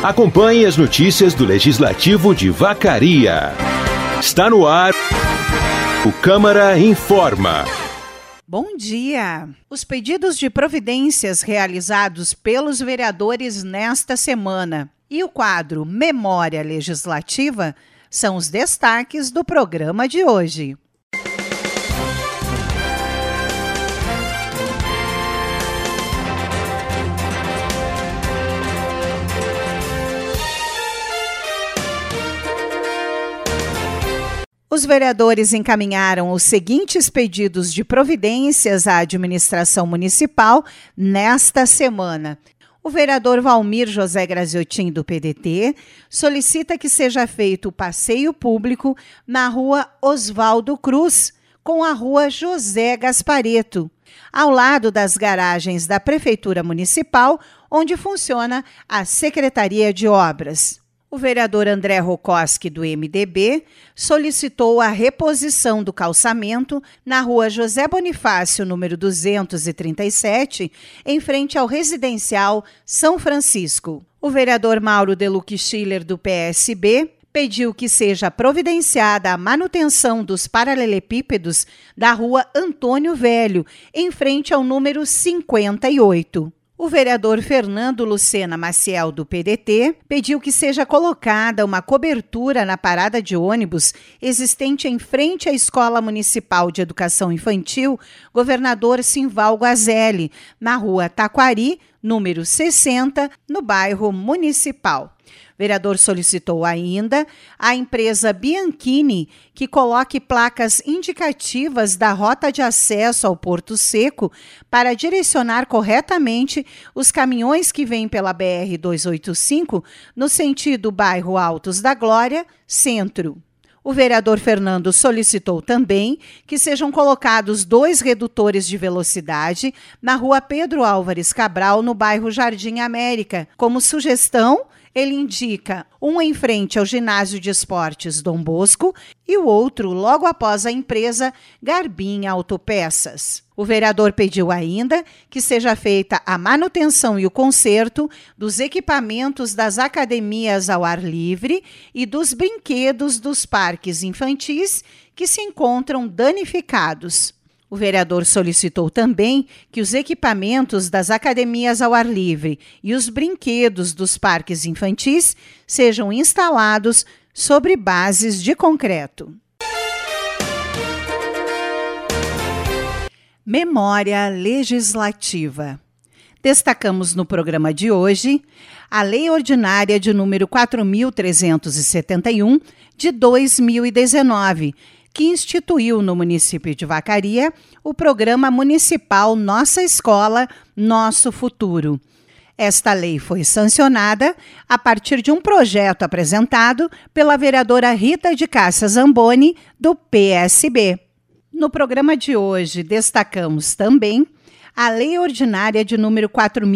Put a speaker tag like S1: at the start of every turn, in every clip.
S1: Acompanhe as notícias do Legislativo de Vacaria. Está no ar o Câmara Informa.
S2: Bom dia! Os pedidos de providências realizados pelos vereadores nesta semana e o quadro Memória Legislativa são os destaques do programa de hoje. Os vereadores encaminharam os seguintes pedidos de providências à administração municipal nesta semana. O vereador Valmir José Graziotin, do PDT, solicita que seja feito o passeio público na rua Oswaldo Cruz, com a rua José Gaspareto, ao lado das garagens da Prefeitura Municipal, onde funciona a Secretaria de Obras. O vereador André Rokoski, do MDB, solicitou a reposição do calçamento na rua José Bonifácio, número 237, em frente ao residencial São Francisco. O vereador Mauro Deluque Schiller, do PSB, pediu que seja providenciada a manutenção dos paralelepípedos da rua Antônio Velho, em frente ao número 58. O vereador Fernando Lucena Maciel, do PDT, pediu que seja colocada uma cobertura na parada de ônibus existente em frente à Escola Municipal de Educação Infantil Governador Simval Guazelli, na rua Taquari, número 60, no bairro Municipal. O vereador solicitou ainda à empresa Bianchini que coloque placas indicativas da rota de acesso ao Porto Seco para direcionar corretamente os caminhões que vêm pela BR-285 no sentido bairro Altos da Glória, centro. O vereador Fernando solicitou também que sejam colocados 2 redutores de velocidade na rua Pedro Álvares Cabral, no bairro Jardim América. Como sugestão, ele indica um em frente ao Ginásio de Esportes Dom Bosco e o outro logo após a empresa Garbim Autopeças. O vereador pediu ainda que seja feita a manutenção e o conserto dos equipamentos das academias ao ar livre e dos brinquedos dos parques infantis que se encontram danificados. O vereador solicitou também que os equipamentos das academias ao ar livre e os brinquedos dos parques infantis sejam instalados sobre bases de concreto. Memória Legislativa. Destacamos no programa de hoje a Lei Ordinária de número 4.371 de 2019, que instituiu no município de Vacaria o Programa Municipal Nossa Escola, Nosso Futuro. Esta lei foi sancionada a partir de um projeto apresentado pela vereadora Rita de Cássia Zamboni, do PSB. No programa de hoje, destacamos também a Lei Ordinária de número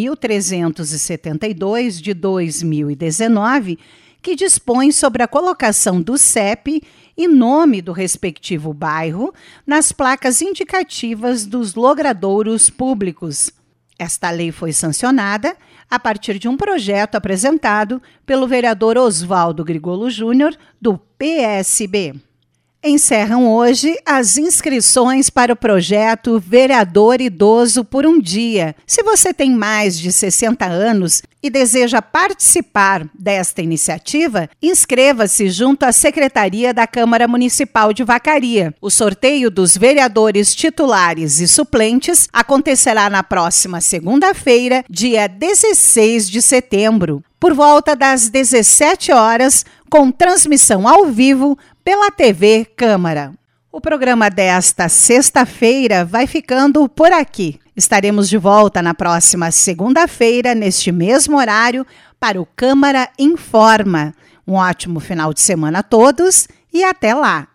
S2: 4.372 de 2019, que dispõe sobre a colocação do CEP e nome do respectivo bairro nas placas indicativas dos logradouros públicos. Esta lei foi sancionada a partir de um projeto apresentado pelo vereador Oswaldo Grigolo Júnior, do PSB. Encerram hoje as inscrições para o projeto Vereador Idoso por um Dia. Se você tem mais de 60 anos e deseja participar desta iniciativa, inscreva-se junto à Secretaria da Câmara Municipal de Vacaria. O sorteio dos vereadores titulares e suplentes acontecerá na próxima segunda-feira, dia 16 de setembro, por volta das 17 horas, com transmissão ao vivo pela TV Câmara. O programa desta sexta-feira vai ficando por aqui. Estaremos de volta na próxima segunda-feira, neste mesmo horário, para o Câmara Informa. Um ótimo final de semana a todos e até lá!